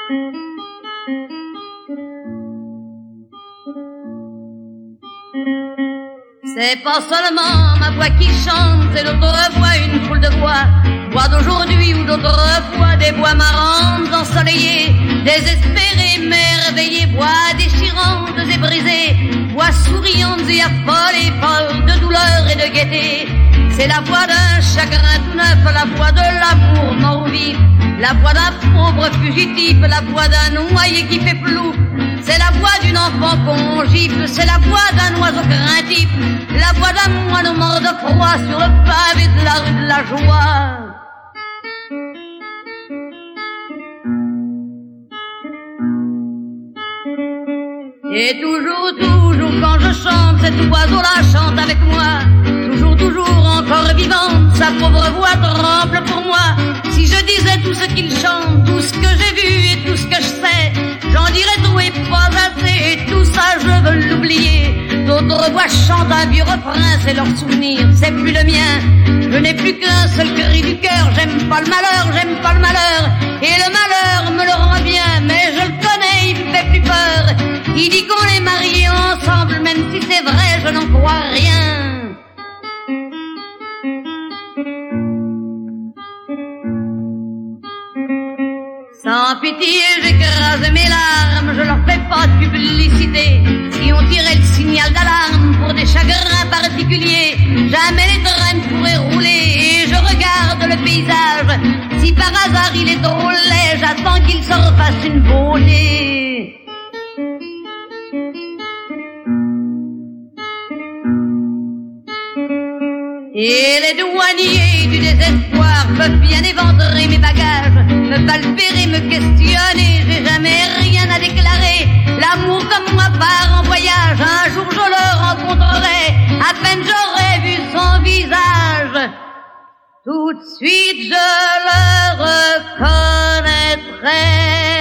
C'est pas seulement ma voix qui chante, c'est d'autres voix, une foule de voix d'aujourd'hui ou d'autrefois, des voix marrantes, ensoleillées, désespérées, merveillées, voix déchirantes et brisées, voix souriantes et affolées, folles de douleur et de gaieté. C'est la voix d'un chagrin tout neuf, la voix de l'amour mort ou vif, la voix d'un pauvre fugitif, la voix d'un noyé qui fait plouf. C'est la voix d'une enfant qu'on gifle, c'est la voix d'un oiseau craintif, la voix d'un moine mort de froid sur le pavé de la rue de la joie. Et toujours quand je chante, cet oiseau-là chante avec moi. Toujours encore vivante, sa pauvre voix tremble pour moi. Si je disais tout ce qu'il chante, tout ce que j'ai vu et tout ce que je sais, j'en dirais tout et pas assez, et tout ça je veux l'oublier. D'autres voix chantent un vieux refrain, c'est leur souvenir, c'est plus le mien. Je n'ai plus qu'un seul cri du cœur, j'aime pas le malheur, et le malheur me le rend bien, mais je le connais, il me fait plus peur. Il dit qu'on est mariés ensemble, même si c'est vrai, je n'en crois rien. Sans pitié, j'écrase mes larmes, je leur fais pas de publicité. Si on tirait le signal d'alarme pour des chagrins particuliers, jamais les trains ne pourraient rouler et je regarde le paysage. Si par hasard il est trop laid, j'attends qu'il se refasse une beauté. Et les douaniers du désespoir peuvent bien éventrer mes bagages, me palpérer, me questionner, j'ai jamais rien à déclarer. L'amour comme moi part en voyage, un jour je le rencontrerai, à peine j'aurai vu son visage, tout de suite je le reconnaîtrai.